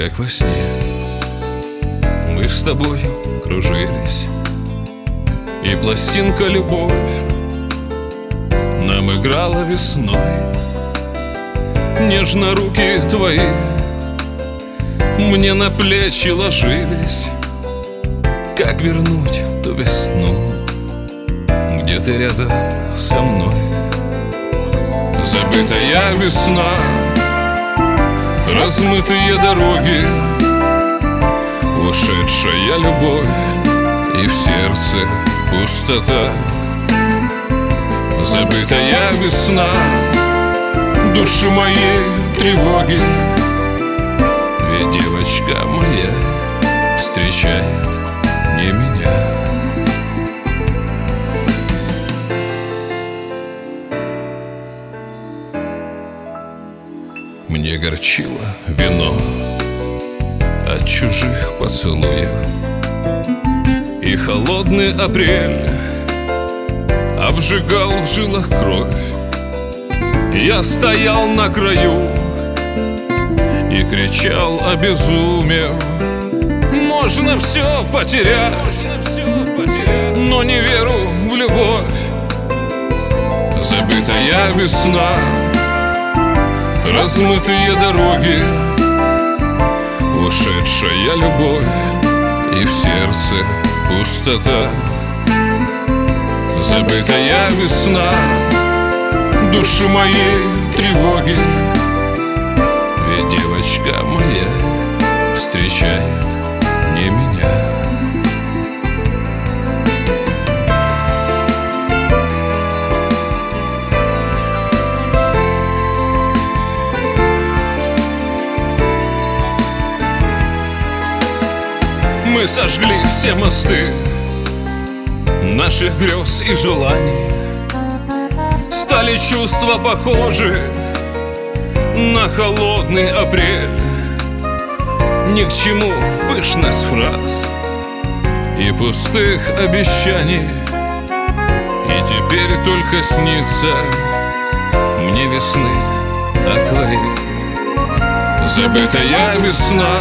как во сне. Мы с тобой кружились, и пластинка «Любовь» нам играла весной. Нежно руки твои мне на плечи ложились. Как вернуть ту весну, где ты рядом со мной? Забытая весна, размытые дороги, ушедшая любовь, и в сердце пустота. Забытая весна, души моей тревоги, ведь девочка моя встречает не меня. Мне горчило вино от чужих поцелуев, и холодный апрель обжигал в жилах кровь. Я стоял на краю и кричал, обезумев: можно все потерять, но не веру в любовь. Забытая весна, размытые дороги, ушедшая любовь, и в сердце пустота. Забытая весна, души моей тревоги, ведь девочка моя встречает не меня. Мы сожгли все мосты наших грез и желаний. Стали чувства похожи на холодный апрель. Ни к чему пышность фраз и пустых обещаний. И теперь только снится мне весны акварель. Забытая весна,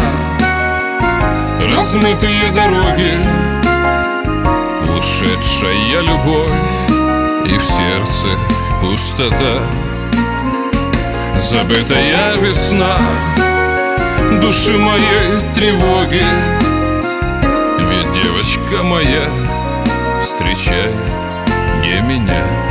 размытые дороги, ушедшая любовь, и в сердце пустота. Забытая весна, души моей тревоги, ведь девочка моя встречает не меня.